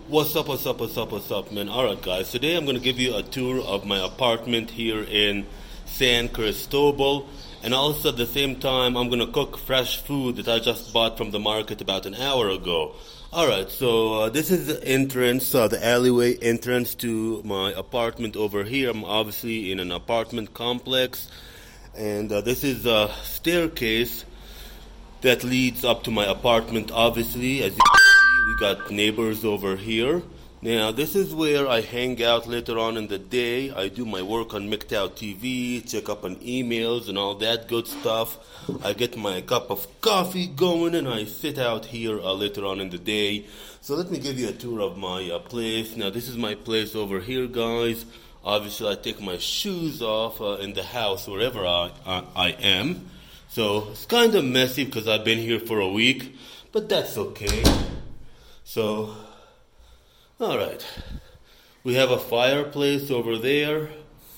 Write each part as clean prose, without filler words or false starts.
What's up, man? Alright, guys, today I'm going to give you a tour of my apartment here in San Cristobal, and also at the same time I'm going to cook fresh food that I just bought from the market about an hour ago. Alright, so this is the entrance, the alleyway entrance to my apartment over here. I'm obviously in an apartment complex, and this is a staircase that leads up to my apartment, obviously. As you can see, we got neighbors over here. Now, this is where I hang out later on in the day. I do my work on MGTOW TV, check up on emails and all that good stuff. I get my cup of coffee going and I sit out here later on in the day. So let me give you a tour of my place. Now, this is my place over here, guys. Obviously, I take my shoes off in the house wherever I am. So it's kind of messy because I've been here for a week, but that's okay. So, alright. We have a fireplace over there.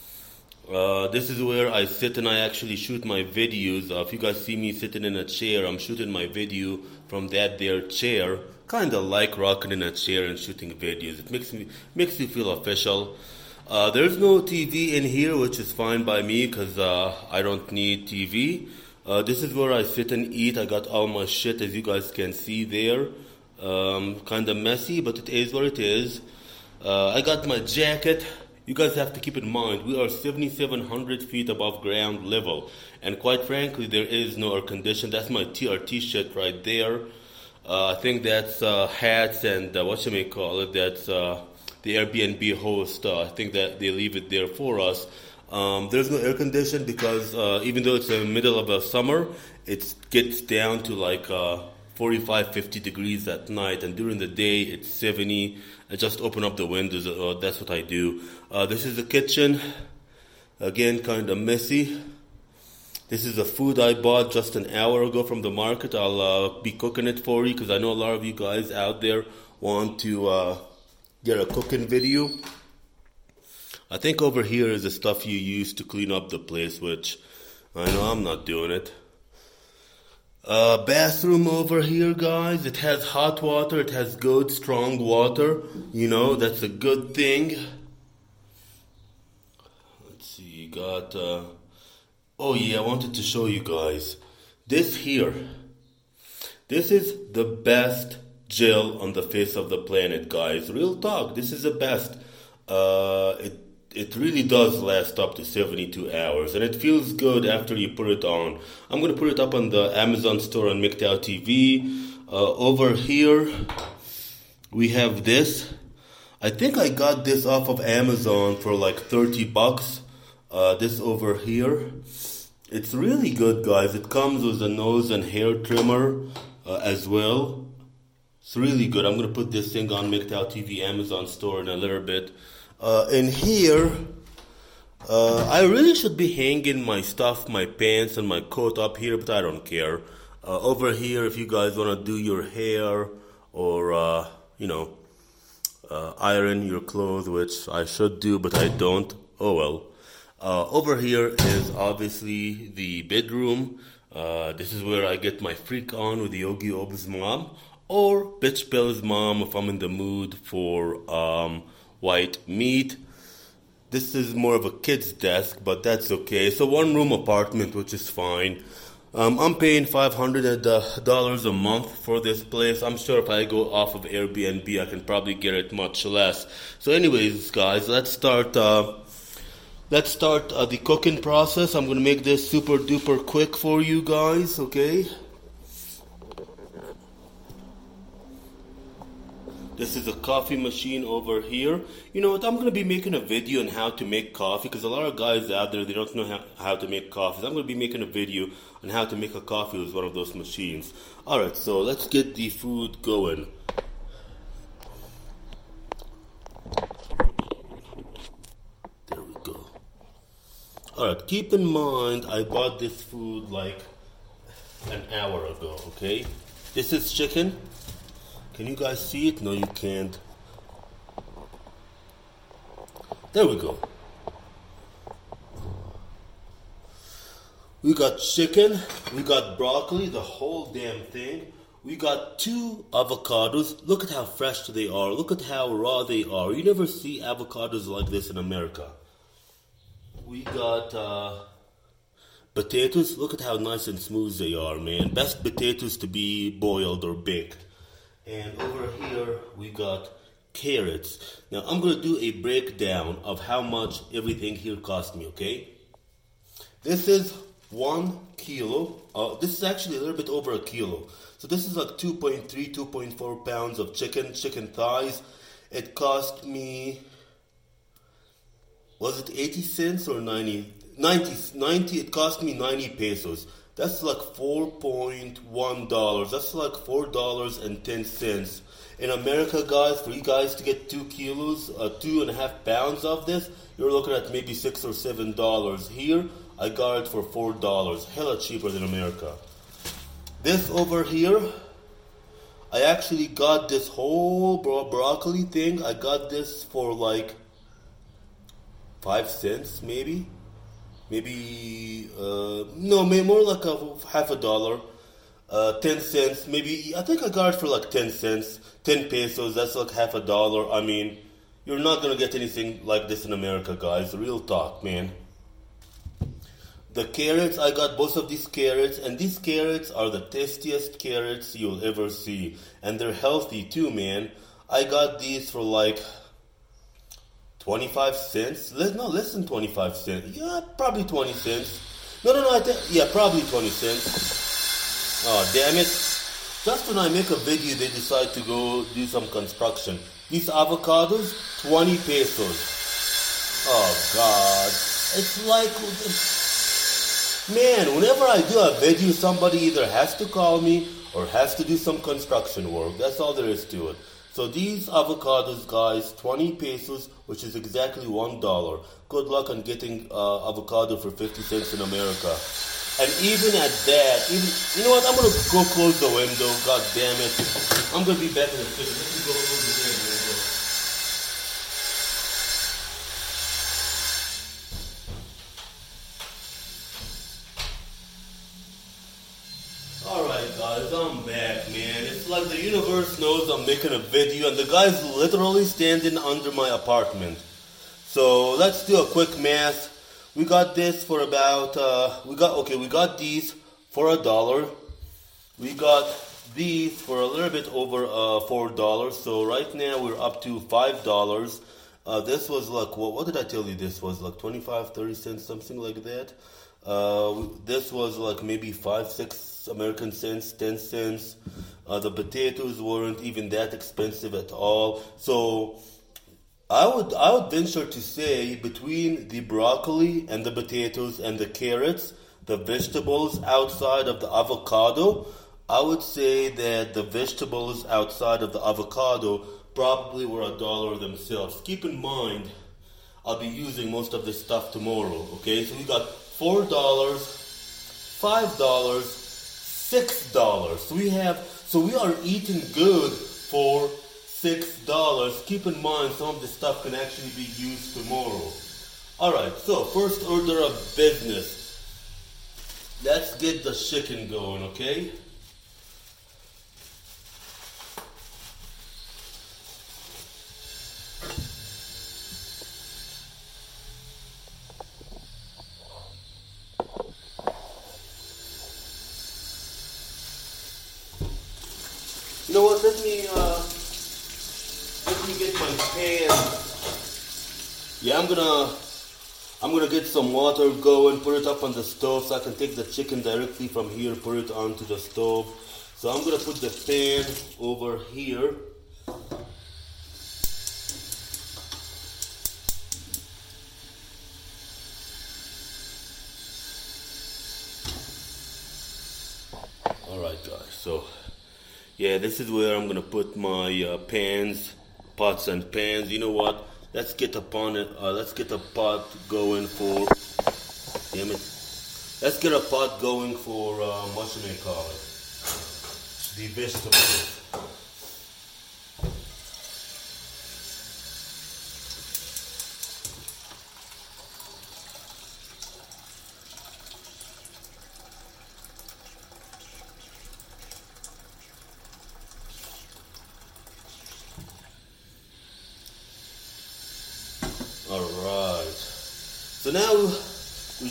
This is where I sit and I actually shoot my videos. If you guys see me sitting in a chair, I'm shooting my video from that there chair. Kind of like rocking in a chair and shooting videos. It makes me feel official. There's no TV in here, which is fine by me because I don't need TV. This is where I sit and eat. I got all my shit, as you guys can see there. Kind of messy, but it is what it is. I got my jacket. You guys have to keep in mind, we are 7,700 feet above ground level. And quite frankly, there is no air condition. That's my TRT shit right there. I think that's hats and what you may call it. That's the Airbnb host. I think that they leave it there for us. There's no air condition because even though it's in the middle of the summer, it gets down to like 45, 50 degrees at night, and during the day it's 70. I just open up the windows. That's what I do. This is the kitchen. Again, kind of messy. This is the food I bought just an hour ago from the market. I'll be cooking it for you because I know a lot of you guys out there want to get a cooking video. I think over here is the stuff you use to clean up the place, which I know I'm not doing it. Bathroom over here, guys. It has hot water. It has good, strong water. You know, that's a good thing. Let's see, you got... Oh yeah, I wanted to show you guys. This here. This is the best gel on the face of the planet, guys. Real talk. This is the best. It really does last up to 72 hours, and it feels good after you put it on. I'm going to put it up on the Amazon store on MGTOW TV. Over here, we have this. I think I got this off of Amazon for like $30. This over here. It's really good, guys. It comes with a nose and hair trimmer as well. It's really good. I'm going to put this thing on MGTOW TV Amazon store in a little bit. In here, I really should be hanging my stuff, my pants and my coat up here, but I don't care. Over here, if you guys want to do your hair or, iron your clothes, which I should do, but I don't. Oh well. Over here is obviously the bedroom. This is where I get my freak on with Yogi Ob's mom, or Bitch Bell's mom if I'm in the mood for, white meat. This is more of a kid's desk, but that's okay. It's a one-room apartment, which is fine. I'm paying $500 a month for this place. I'm sure if I go off of Airbnb, I can probably get it much less. So anyways, guys, let's start the cooking process. I'm going to make this super duper quick for you guys, okay? This is a coffee machine over here. You know what, I'm going to be making a video on how to make coffee because a lot of guys out there, they don't know how to make coffee. So I'm going to be making a video on how to make a coffee with one of those machines. Alright, so let's get the food going. There we go. Alright, keep in mind I bought this food like an hour ago, okay? This is chicken. Can you guys see it? No, you can't. There we go. We got chicken. We got broccoli, the whole damn thing. we got two avocados. Look at how fresh they are. Look at how raw they are. You never see avocados like this in America. We got potatoes. Look at how nice and smooth they are, man. Best potatoes to be boiled or baked. And over here, we got carrots. Now, I'm going to do a breakdown of how much everything here cost me, okay? This is 1 kilo. This is actually a little bit over a kilo. So this is like 2.3, 2.4 pounds of chicken thighs. It cost me, was it 80 cents or 90? 90, it cost me 90 pesos. That's like $4.1. That's like $4.10. In America, guys, for you guys to get 2 kilos, 2.5 pounds of this, you're looking at maybe $6 or $7. Here, I got it for $4. Hella cheaper than America. This over here, I actually got this whole broccoli thing. I got this for like 5 cents, maybe. No, more like half a dollar. 10 cents, maybe. I think I got it for like 10 cents, 10 pesos. That's like half a dollar. I mean, you're not gonna get anything like this in America, guys. Real talk, man. The carrots, I got both of these carrots, and these carrots are the tastiest carrots you'll ever see. And they're healthy too, man. I got these for like 25 cents. No, less than 25 cents. Yeah, probably 20 cents. No, probably 20 cents. Oh, damn it. Just when I make a video, they decide to go do some construction. These avocados, 20 pesos. Oh, God. It's like, man, whenever I do a video, somebody either has to call me or has to do some construction work. That's all there is to it. So these avocados, guys, 20 pesos, which is exactly $1. Good luck on getting avocado for 50 cents in America. And even at that, you know what? I'm going to go close the window. God damn it. I'm going to be back in a second. Let me go close the damn window. Alright guys, I'm back, man. It's like the universe knows I'm making a video and the guy's literally standing under my apartment. So let's do a quick math. We got this for about, we got these for $1. We got these for a little bit over $4. So right now we're up to $5. This was like, what did I tell you this was? Like 25, 30 cents, something like that. This was like maybe 5, 6 American cents, 10 cents. The potatoes weren't even that expensive at all. So I would venture to say between the broccoli and the potatoes and the carrots, the vegetables outside of the avocado, I would say that the vegetables outside of the avocado probably were $1 themselves. Keep in mind, I'll be using most of this stuff tomorrow, okay? So we got $4, $5, $6. So we are eating good for $6. Keep in mind, some of this stuff can actually be used tomorrow. Alright, so first order of business. Let's get the chicken going, okay? You know what, let me get my pan. Yeah, I'm gonna get some water going, put it up on the stove so I can take the chicken directly from here, put it onto the stove. So I'm gonna put the pan over here. Alright guys, so yeah, this is where I'm gonna put my pots and pans. You know what? Let's get a pot going for. Damn it! Let's get a pot going for what should I call it? The vegetables. So now we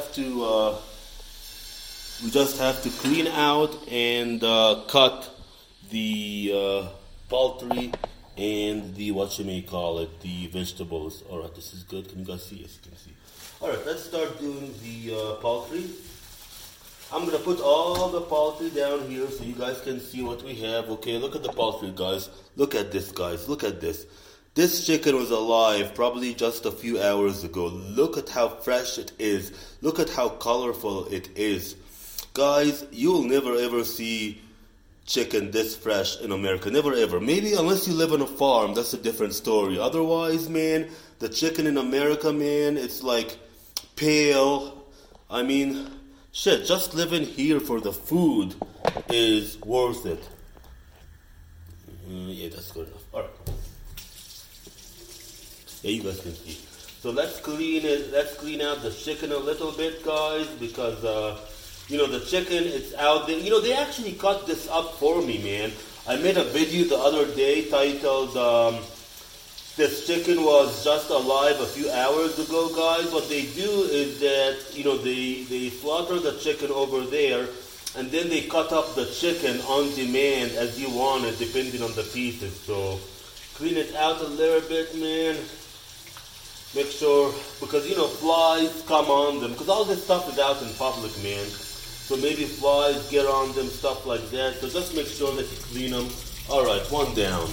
just have to clean out and cut the poultry and the the vegetables. All right, this is good. Can you guys see? Yes, you can see. All right, let's start doing the poultry. I'm gonna put all the poultry down here so you guys can see what we have. Okay, look at the poultry, guys. Look at this, guys. Look at this. This chicken was alive probably just a few hours ago. Look at how fresh it is. Look at how colorful it is. Guys, you will never ever see chicken this fresh in America. Never ever. Maybe unless you live on a farm, that's a different story. Otherwise, man, the chicken in America, man, it's like pale. I mean, shit, just living here for the food is worth it. Yeah, that's good enough. Alright. Yeah, you guys can see. So let's clean it. Let's clean out the chicken a little bit, guys, because the chicken, it's out there. They actually cut this up for me, man. I made a video the other day titled "This chicken was just alive a few hours ago," guys. What they do is that they slaughter the chicken over there, and then they cut up the chicken on demand as you want it, depending on the pieces. So clean it out a little bit, man. Make sure, because flies come on them, because all this stuff is out in public, man. So maybe flies get on them, stuff like that. So just make sure that you clean them. All right, one down.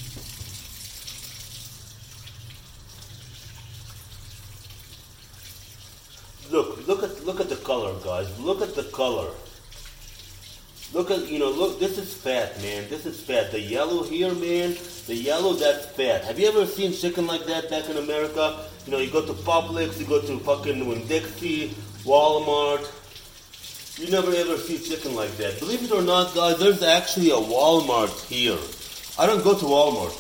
Look at the color, guys. Look at the color. Look, this is fat, man. This is fat. The yellow here, man, the yellow, that's fat. Have you ever seen chicken like that back in America? You go to Publix, you go to fucking Winn-Dixie, Walmart. You never ever see chicken like that. Believe it or not, guys, there's actually a Walmart here. I don't go to Walmart.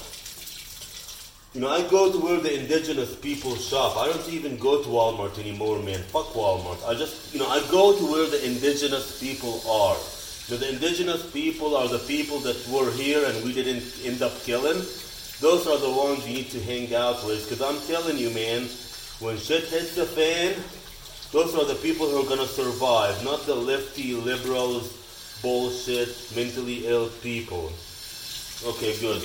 I go to where the indigenous people shop. I don't even go to Walmart anymore, man. Fuck Walmart. I go to where the indigenous people are. The indigenous people are the people that were here and we didn't end up killing. Those are the ones you need to hang out with. Because I'm telling you, man, when shit hits the fan, those are the people who are going to survive, not the lefty, liberals, bullshit, mentally ill people. Okay, good.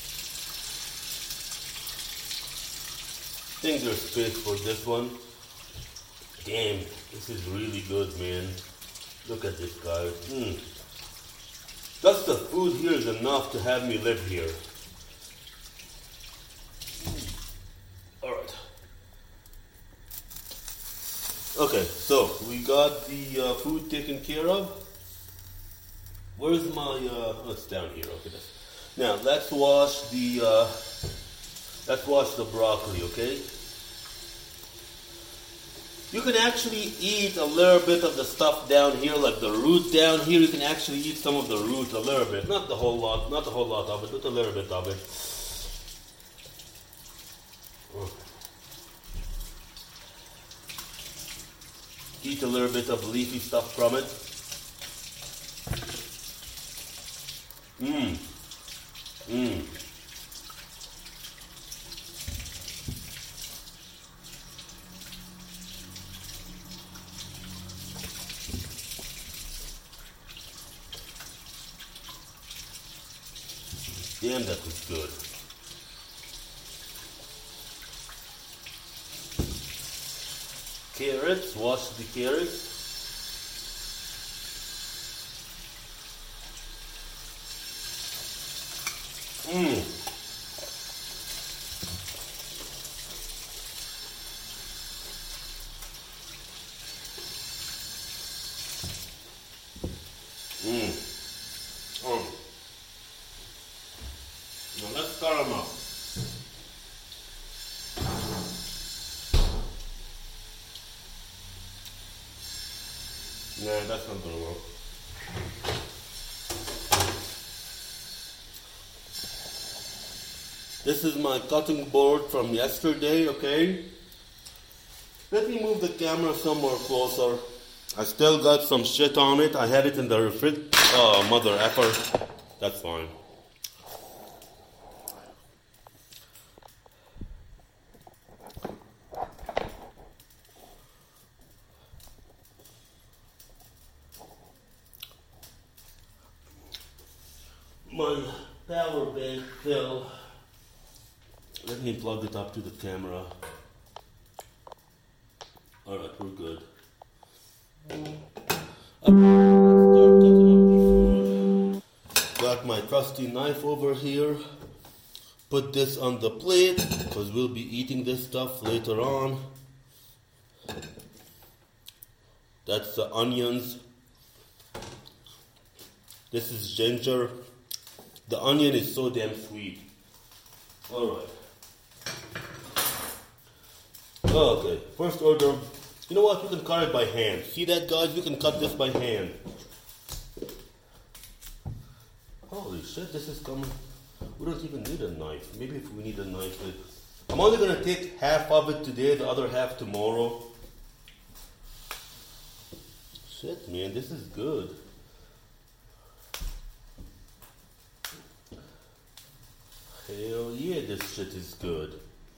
I think there's space for this one. Damn, this is really good, man. Look at this, guys. Just the food here is enough to have me live here. Alright. Okay, so we got the food taken care of. Where's my, it's down here, okay. Now, let's wash the broccoli, okay? You can actually eat a little bit of the stuff down here, like the root down here. You can actually eat some of the root a little bit. Not the whole lot of it, but a little bit of it. Eat a little bit of leafy stuff from it. Damn, that was good. Carrots, wash the carrots. Now let's cut them up. Nah, that's not gonna work. This is my cutting board from yesterday, okay? Let me move the camera somewhere closer. I still got some shit on it. I had it in the refrigerator. Oh, mother effer. That's fine. power bank fell. Let me plug it up to the camera. Alright, we're good. Got my trusty knife over here. Put this on the plate because we'll be eating this stuff later on. That's the onions. This is ginger. The onion is so damn sweet. Alright. Okay, first order. You know what? We can cut it by hand. See that, guys? We can cut this by hand. Holy shit, this is coming. We don't even need a knife. Maybe if we need a knife. I'm only going to take half of it today, the other half tomorrow. Shit, man, this is good. Hell yeah, this shit is good.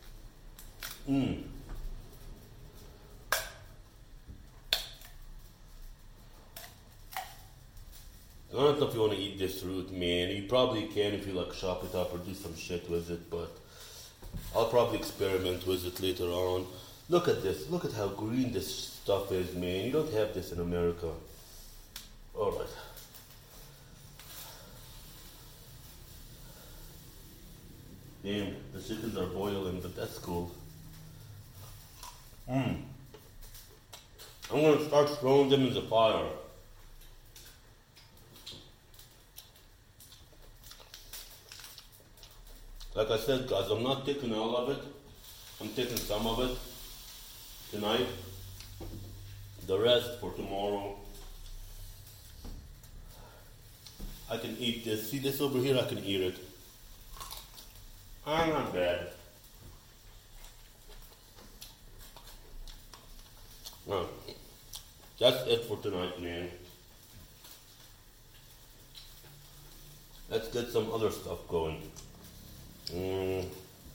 I don't know if you want to eat this root, man. You probably can if you like chop it up or do some shit with it, but I'll probably experiment with it later on. Look at this. Look at how green this stuff is, man. You don't have this in America. Alright. Damn, the chickens are boiling, but that's cool. I'm gonna start throwing them in the fire. Like I said, guys, I'm not taking all of it. I'm taking some of it tonight. The rest for tomorrow. I can eat this. See this over here? I can eat it. Not bad. Well, that's it for tonight, man. Let's get some other stuff going. I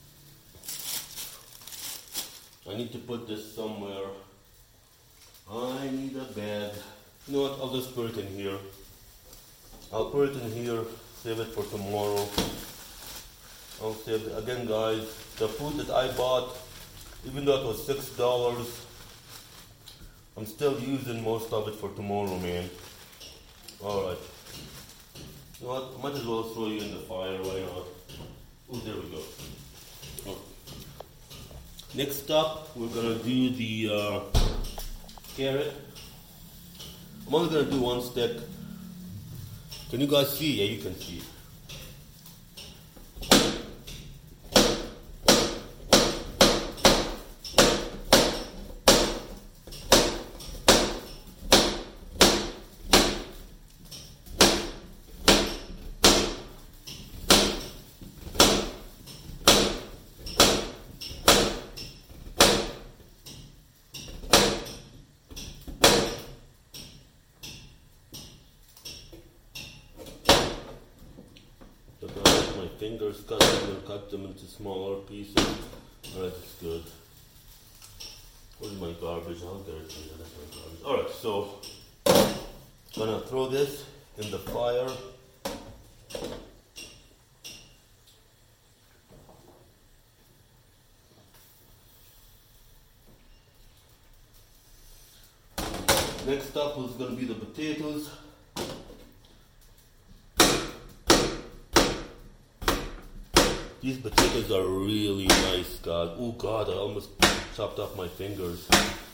need to put this somewhere. I need a bag. You know what? I'll just put it in here. I'll put it in here, save it for tomorrow. I'll save it. Again, guys, the food that I bought, even though it was $6, I'm still using most of it for tomorrow, man. Alright. You know what? I might as well throw you in the fire, why not? Oh, there we go. Oh. Next up, we're gonna do the carrot. I'm only gonna do one stick. Can you guys see? Yeah, you can see. Fingers cut them and cut them into smaller pieces. Alright, that's good. Where's my garbage? I'll get it here. That's my garbage. Alright, so I'm gonna throw this in the fire. Next up is gonna be the potatoes. These potatoes are really nice, God. Oh God, I almost chopped off my fingers.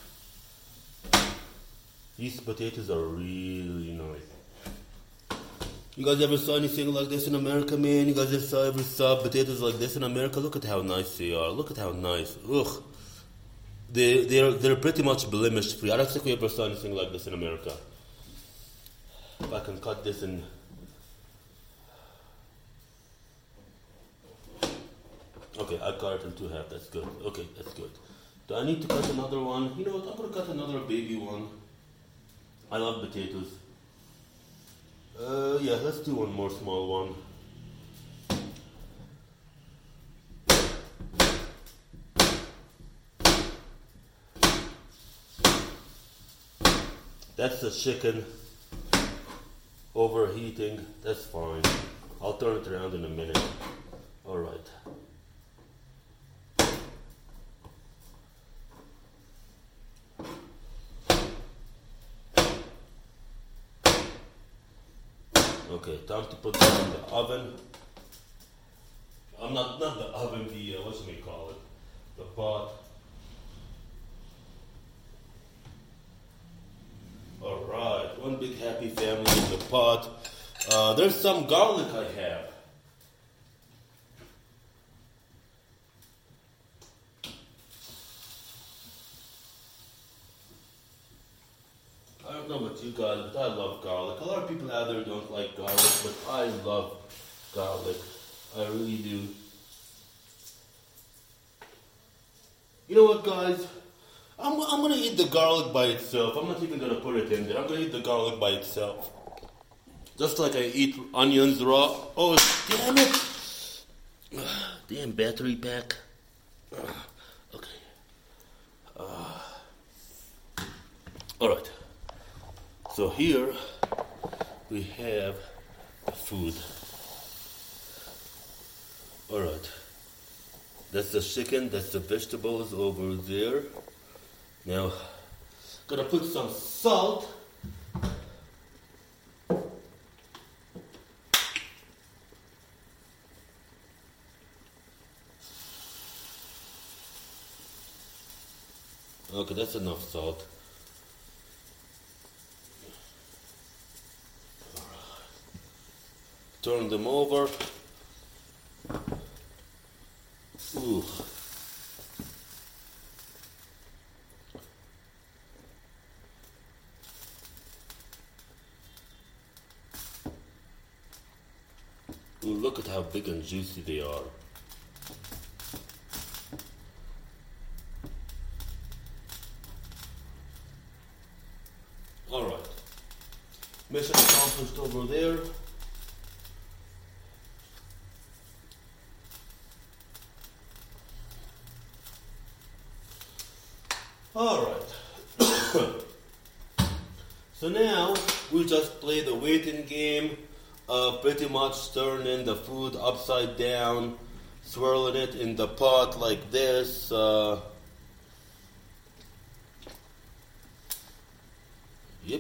These potatoes are really nice. You guys ever saw anything like this in America, man? You guys ever saw potatoes like this in America? Look at how nice they are. Look at how nice. Ugh. They're pretty much blemish free. I don't think we ever saw anything like this in America. If I can cut this in. Okay, I cut it in two half. That's good. Okay, that's good. Do I need to cut another one? You know what? I'm gonna cut another baby one. I love potatoes. Yeah, let's do one more small one. That's the chicken overheating. That's fine. I'll turn it around in a minute. All right. Okay, time to put that in the oven. I'm not the oven, the what should we call it? The pot. All right, one big happy family in the pot. There's some garlic I have. I don't know about you guys, but I love garlic. A lot of people out there don't like garlic, but I love garlic. I really do. You know what, guys? I'm gonna eat the garlic by itself. I'm not even gonna put it in there. I'm gonna eat the garlic by itself. Just like I eat onions raw. Oh, damn it! Damn battery pack. Okay. Alright. So here we have food. Alright. That's the chicken, that's the vegetables over there. Now, gonna put some salt. Okay, that's enough salt. Turn them over. Ooh. Ooh, look at how big and juicy they are. Alright. Mission accomplished over there. Alright. So now we just play the waiting game, pretty much turning the food upside down, swirling it in the pot like this. Yep.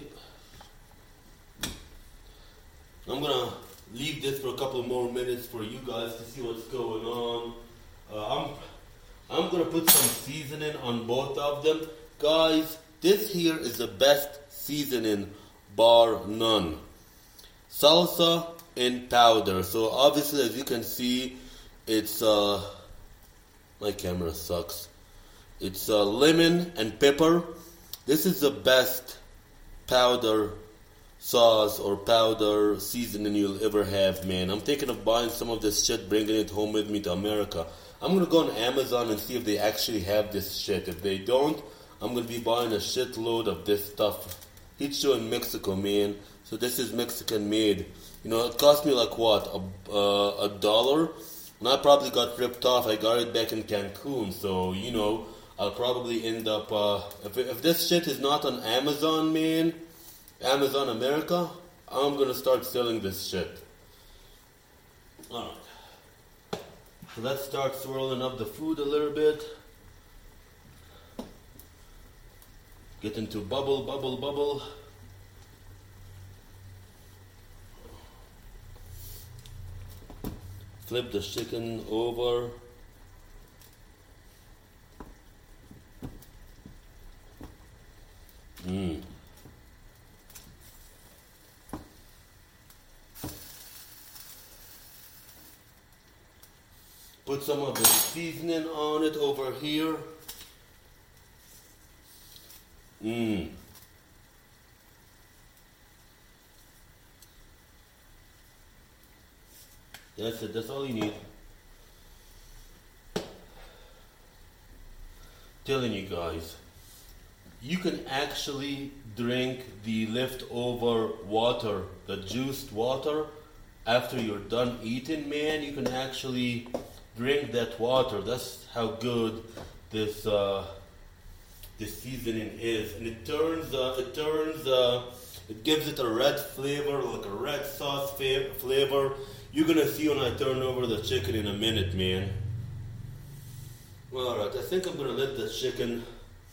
I'm gonna leave this for a couple more minutes for you guys to see what's going on. I'm gonna put some seasoning on both of them. Guys, this here is the best seasoning, bar none. Salsa in powder. So obviously, as you can see, it's my camera sucks. It's lemon and pepper. This is the best powder sauce or powder seasoning you'll ever have, man. I'm thinking of buying some of this shit, bringing it home with me to America. I'm gonna go on Amazon and see if they actually have this shit. If they don't, I'm gonna be buying a shitload of this stuff. It's show in Mexico, man. So this is Mexican made. You know, it cost me like what, $1, and I probably got ripped off. I got it back in Cancun, so you know, I'll probably end up. If this shit is not on Amazon, man, Amazon America, I'm gonna start selling this shit. All right. So let's start swirling up the food a little bit. Get into bubble, bubble, bubble. Flip the chicken over. Put some of the seasoning on it over here. That's it, that's all you need. Telling you guys, you can actually drink the leftover water, the juiced water, after you're done eating, man. You can actually drink that water. That's how good this seasoning is, and it turns It gives it a red flavor, like a red sauce flavor. You're gonna see when I turn over the chicken in a minute, man. Well, alright, I think I'm gonna let the chicken.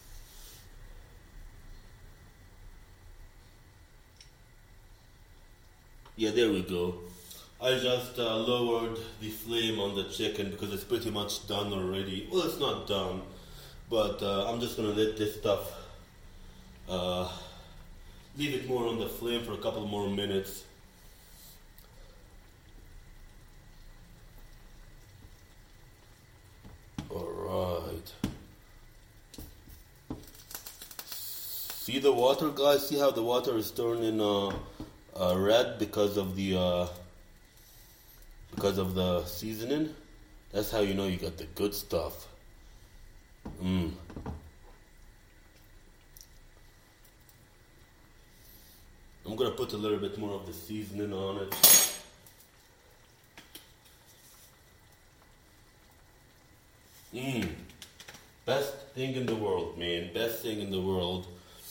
Yeah, there we go. I just lowered the flame on the chicken because it's pretty much done already. Well, it's not done, but I'm just gonna let this stuff leave it more on the flame for a couple more minutes. Alright. See the water, guys? See how the water is turning red because of the seasoning? That's how you know you got the good stuff. I'm gonna put a little bit more of the seasoning on it. Best thing in the world, man. Best thing in the world.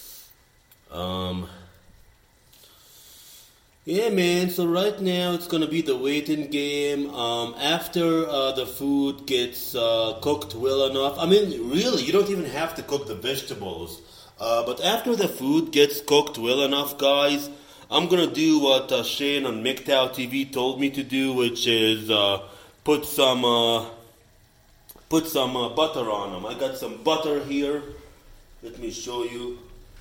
Yeah, man. So right now it's gonna be the waiting game. After the food gets cooked well enough. I mean, really, you don't even have to cook the vegetables. But after the food gets cooked well enough, guys, I'm gonna do what Shane on MGTOW TV told me to do, which is put some butter on them. I got some butter here. Let me show you.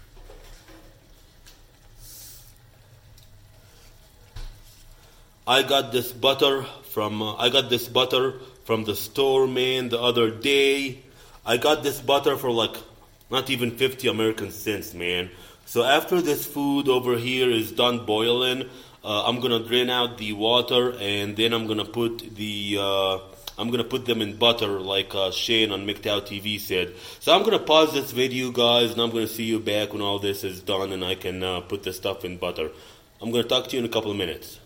I got this butter from the store, man, the other day. I got this butter for like not even 50 American cents, man. So after this food over here is done boiling, I'm gonna drain out the water and then I'm gonna put them in butter like Shane on MGTOW TV said. So I'm gonna pause this video, guys, and I'm gonna see you back when all this is done and I can put the stuff in butter. I'm gonna talk to you in a couple of minutes.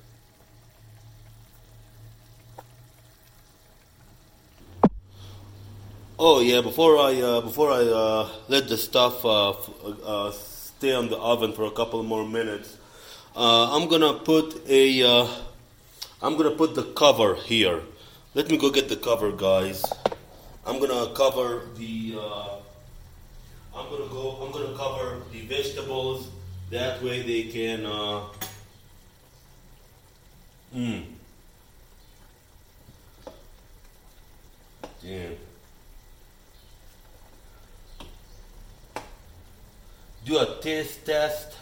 Oh yeah, before I let the stuff stay on the oven for a couple more minutes, I'm gonna put the cover here. Let me go get the cover, guys. I'm gonna cover the vegetables. That way they can Damn. Do a taste test.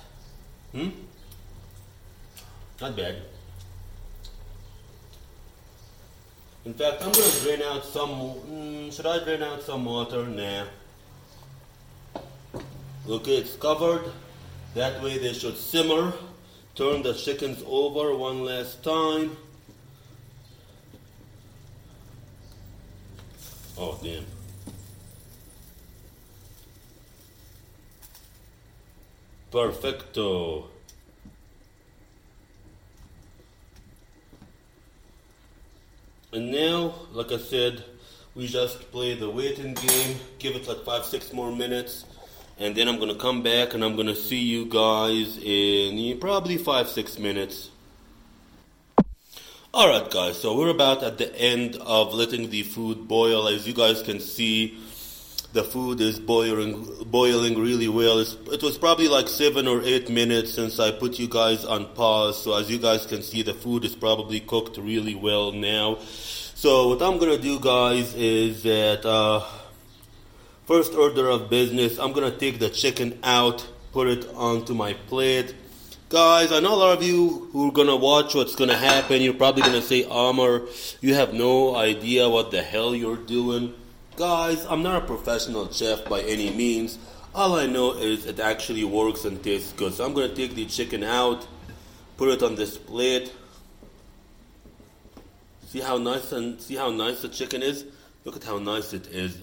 Not bad. In fact, I'm gonna drain out some. Should I drain out some water? Nah. Okay, it's covered. That way they should simmer. Turn the chickens over one last time. Oh, damn. Perfecto. And now, like I said, we just play the waiting game, give it like 5-6 more minutes, and then I'm gonna come back and I'm gonna see you guys in probably 5-6 minutes. Alright guys, so we're about at the end of letting the food boil. As you guys can see, the food is boiling really well. It was probably like 7 or 8 minutes since I put you guys on pause. So as you guys can see, the food is probably cooked really well now. So what I'm going to do, guys, is that first order of business, I'm going to take the chicken out, put it onto my plate. Guys, I know a lot of you who are going to watch what's going to happen. You're probably going to say, Amr, you have no idea what the hell you're doing. Guys, I'm not a professional chef by any means. All I know is it actually works and tastes good. So I'm going to take the chicken out, put it on this plate. See how nice the chicken is? Look at how nice it is.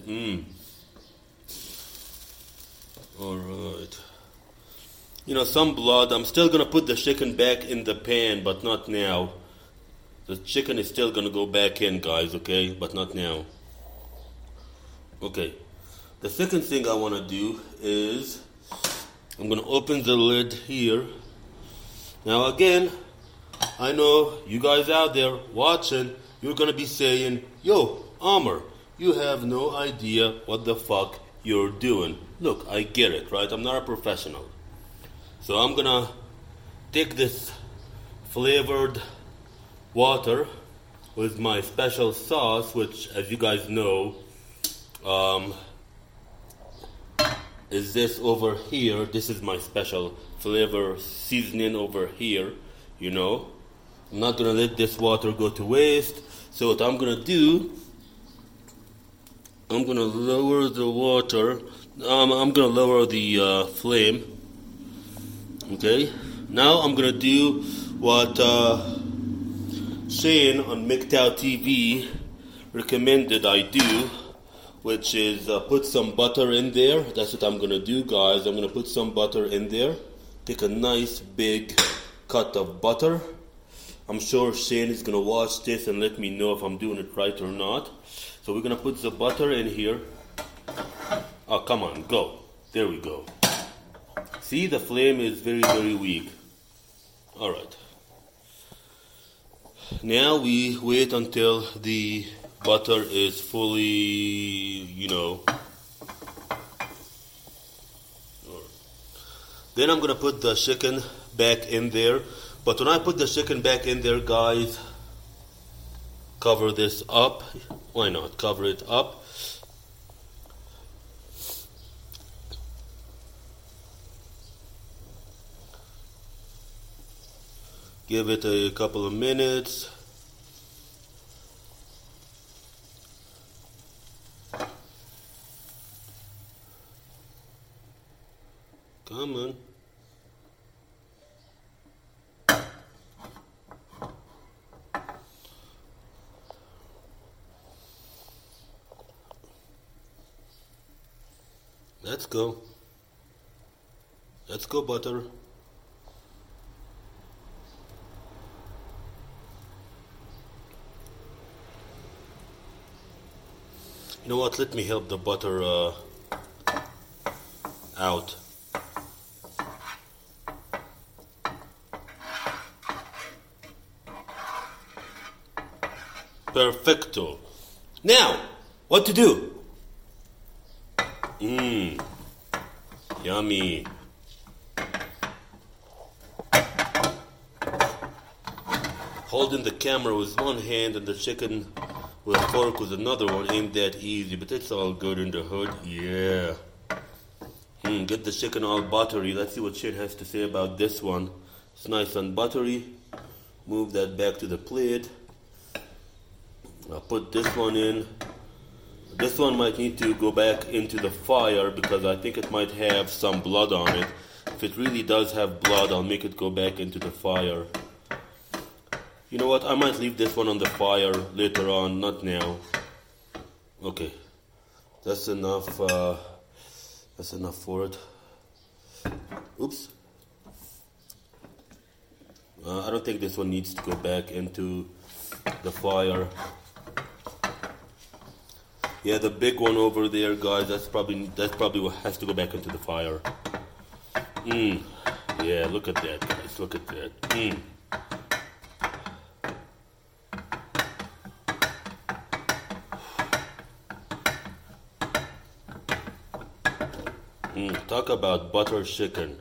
Alright. You know, some blood. I'm still going to put the chicken back in the pan, but not now. The chicken is still going to go back in, guys, okay? But not now. Okay, the second thing I want to do is I'm going to open the lid here Now again, I know you guys out there watching, you're gonna be saying, yo, Amr, you have no idea what the fuck you're doing. Look, I get it, right? I'm not a professional. So I'm gonna take this flavored water with my special sauce, which, as you guys know, is this over here. This is my special flavor seasoning over here, you know. I'm not gonna let this water go to waste. So what I'm gonna do, I'm gonna lower the water. I'm gonna lower the flame. Okay. Now I'm gonna do what Shane on MGTOW TV recommended I do, which is put some butter in there. That's what I'm gonna do, guys. I'm gonna put some butter in there. Take a nice big cut of butter. I'm sure Shane is gonna watch this and let me know if I'm doing it right or not. So we're gonna put the butter in here. Oh, come on, go. There we go. See, the flame is very, very weak. All right. Now we wait until the butter is fully, you know. Then I'm gonna put the chicken back in there. But when I put the chicken back in there, guys, cover this up. Why not? Cover it up. Give it a couple of minutes. Come on. Let's go. Let's go, butter. You know what? Let me help the butter out. Perfecto. Now, what to do? Yummy. Holding the camera with one hand and the chicken with a fork with another one ain't that easy, but it's all good in the hood. Yeah. Get the chicken all buttery. Let's see what Shane has to say about this one. It's nice and buttery. Move that back to the plate. I'll put this one in. This one might need to go back into the fire because I think it might have some blood on it. If it really does have blood, I'll make it go back into the fire. You know what? I might leave this one on the fire later on, not now. Okay. That's enough. That's enough for it. Oops. I don't think this one needs to go back into the fire. Yeah, the big one over there, guys, that's probably what has to go back into the fire. Yeah, look at that, guys. Look at that. Talk about butter chicken.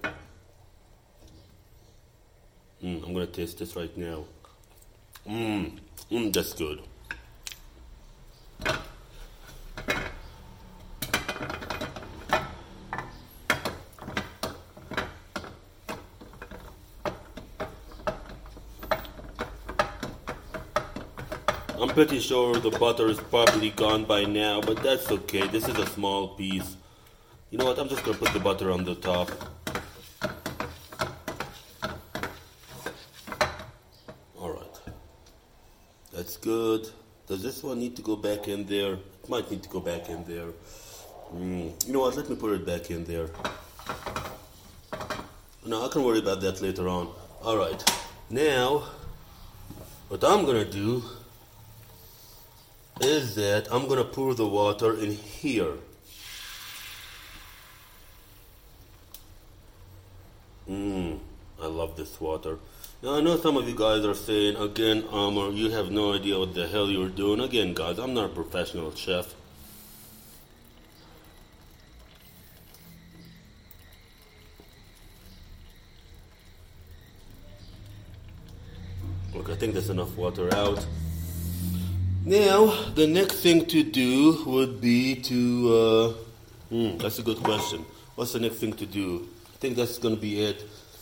I'm gonna taste this right now. That's good. I'm pretty sure the butter is probably gone by now, but that's okay. This is a small piece. You know what? I'm just gonna put the butter on the top. Alright. That's good. Does this one need to go back in there? It might need to go back in there. You know what? Let me put it back in there. No, I can worry about that later on. Alright. Now, what I'm gonna do is that I'm gonna pour the water in here. I love this much water. Now, I know some of you guys are saying, again, Amr, you have no idea what the hell you're doing. Again, guys, I'm not a professional chef. Look, I think there's enough water out. Now, the next thing to do would be to... that's a good question. What's the next thing to do? I think that's going to be it.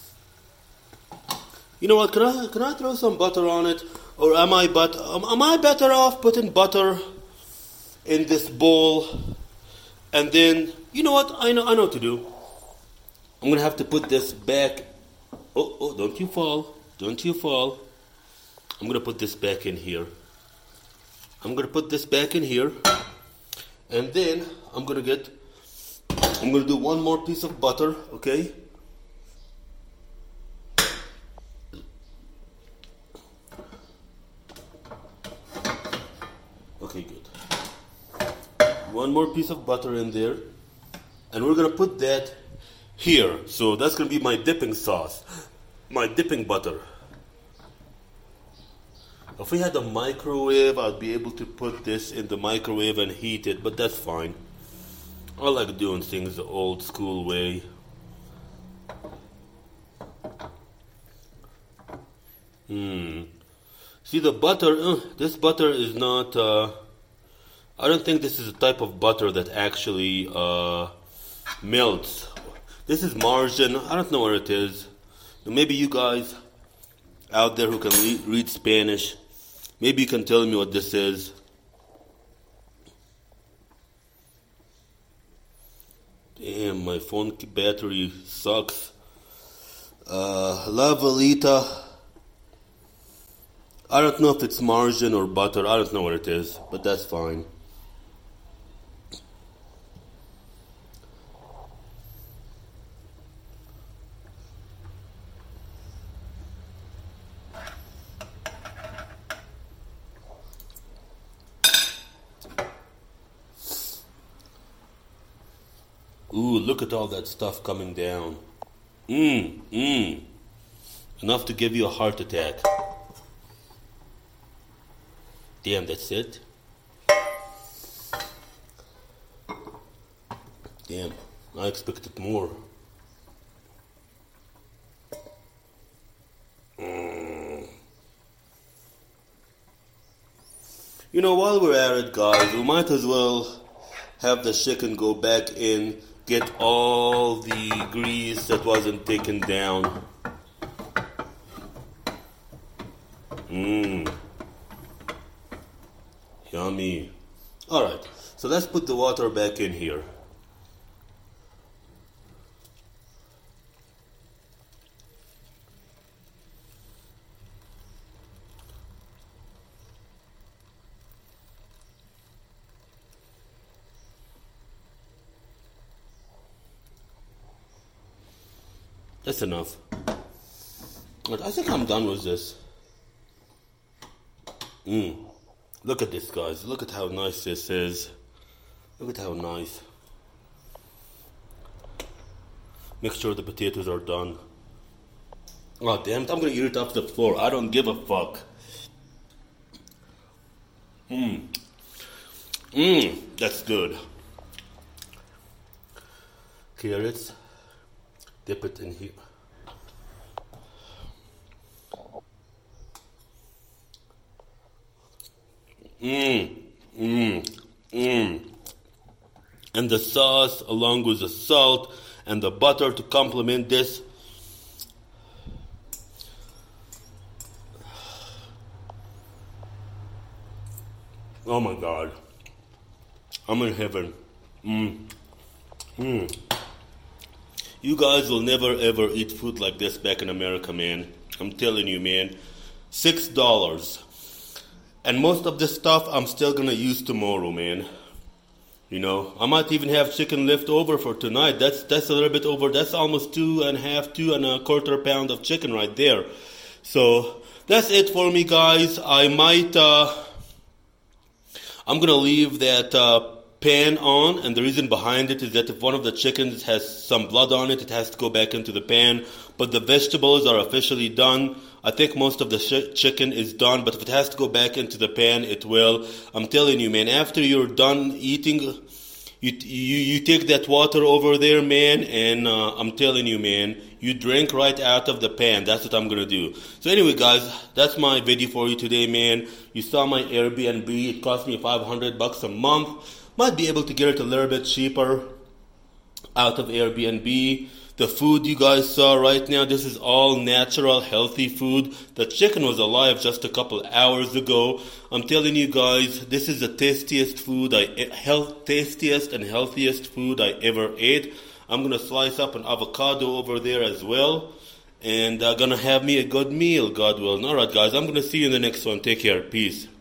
You know what? Can I throw some butter on it, or am I better off putting butter in this bowl, and then you know what? I know what to do. I'm gonna have to put this back. Oh! Don't you fall! Don't you fall! I'm gonna put this back in here. I'm gonna put this back in here, and then I'm gonna do one more piece of butter. Okay. Okay, good. One more piece of butter in there. And we're going to put that here. So that's going to be my dipping sauce. My dipping butter. If we had a microwave, I'd be able to put this in the microwave and heat it. But that's fine. I like doing things the old school way. See the butter, this butter is not, I don't think this is a type of butter that actually melts. This is margarine, I don't know what it is. Maybe you guys out there who can read Spanish, maybe you can tell me what this is. Damn, my phone battery sucks. La Velita. I don't know if it's margarine or butter. I don't know what it is, but that's fine. Ooh, look at all that stuff coming down. Enough to give you a heart attack. Damn, that's it? Damn, I expected more. You know, while we're at it, guys, we might as well have the chicken go back in, get all the grease that wasn't taken down. Yummy. Alright, so let's put the water back in here. That's enough. I think I'm done with this. Look at this, guys. Look at how nice this is. Look at how nice. Make sure the potatoes are done. Oh, damn it. I'm going to eat it off the floor. I don't give a fuck. That's good. Carrots. Dip it in here. And the sauce along with the salt and the butter to complement this. Oh my God. I'm in heaven. You guys will never ever eat food like this back in America, man. I'm telling you, man. $6. And most of this stuff I'm still gonna use tomorrow, man. You know, I might even have chicken left over for tonight. That's a little bit over. That's almost 2.25 pounds of chicken right there. So that's it for me, guys. I'm gonna leave that pan on, and the reason behind it is that if one of the chickens has some blood on it, it has to go back into the pan. But the vegetables are officially done. I think most of the chicken is done, but if it has to go back into the pan, it will. I'm telling you, man, after you're done eating, you take that water over there, man, and I'm telling you, man, you drink right out of the pan. That's what I'm going to do. So anyway, guys, that's my video for you today, man. You saw my Airbnb. It cost me $500 a month. Might be able to get it a little bit cheaper out of Airbnb. The food you guys saw right now, this is all natural, healthy food. The chicken was alive just a couple hours ago. I'm telling you guys, this is the tastiest and healthiest food I ever ate. I'm going to slice up an avocado over there as well. And going to have me a good meal, God willing. Alright guys, I'm going to see you in the next one. Take care. Peace.